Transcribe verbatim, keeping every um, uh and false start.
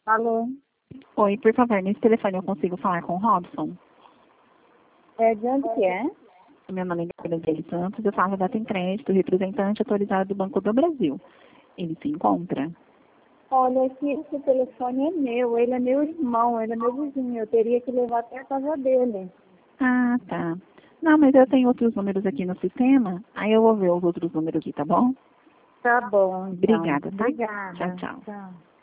Alô? Oi, por favor, nesse telefone eu consigo falar com o Robson? É, de onde que é? Meu nome é Gabriela Santos, eu falo da Tem Crédito, representante autorizado do Banco do Brasil. Ele se encontra? Olha, aqui esse telefone é meu, ele é meu irmão, ele é meu vizinho, eu teria que levar até a casa dele. Ah, tá. Não, mas eu tenho outros números aqui no sistema, aí eu vou ver os outros números aqui, tá bom? Tá bom, então. Obrigada, tá? Obrigada. Tchau, tchau. Tchau.